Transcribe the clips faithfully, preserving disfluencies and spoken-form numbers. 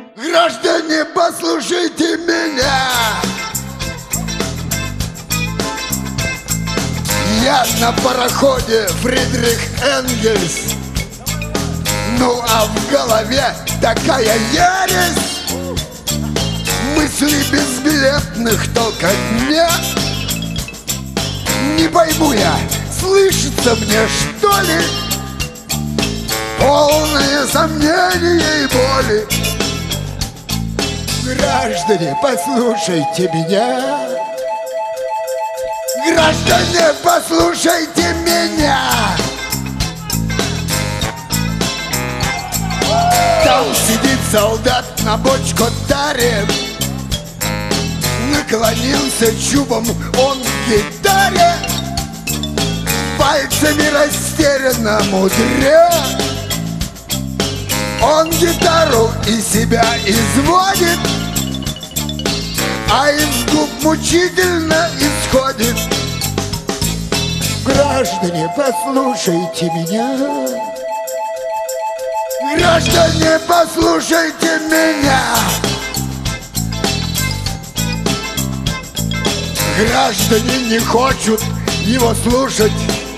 Граждане, послушайте меня. Я на пароходе Фридрих Энгельс. Ну а в голове такая ересь. Мысли безбилетных толкотня. Не пойму я, слышится мне что ли? Полное сомнение и боли. Граждане, послушайте меня. Граждане, послушайте меня. Там сидит солдат на бочко-таре. Наклонился чубом он к гитаре. Пальцами растерянно мудря. Он гитару и себя изводит, а из губ мучительно исходит. Граждане, послушайте меня. Граждане, послушайте меня. Граждане не хотят его слушать.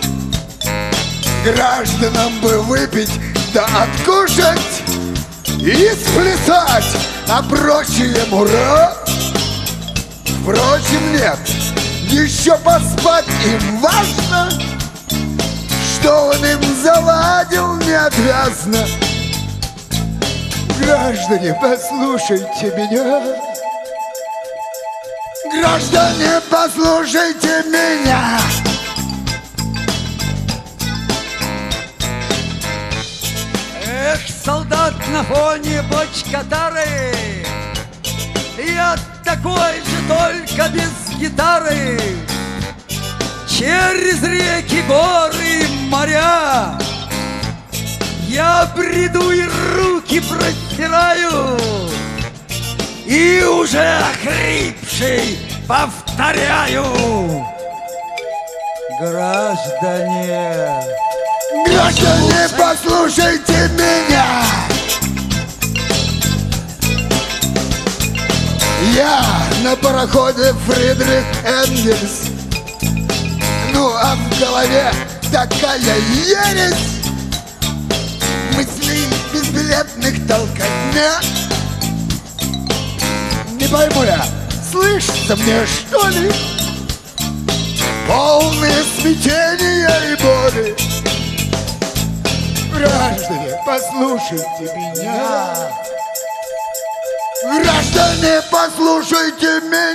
Гражданам бы выпить да откушать и сплясать, а прочее мура. Впрочем, нет, еще поспать им важно, что он им заладил неотвязно. Граждане, послушайте меня. Граждане, послушайте меня. Эх, солдат на фоне бочка-тары, я такой же, только без гитары. Через реки, горы, моря я бреду и руки простираю, и уже охрипший повторяю: граждане, граждане, послушайте меня. Я на пароходе Фридрих Энгельс. Ну а в голове такая ересь. Мыслей безбилетных толкотня. Не пойму я, слышится мне что ли? Полное смятение и боли. Граждане, послушайте меня. Граждане, послушайте меня.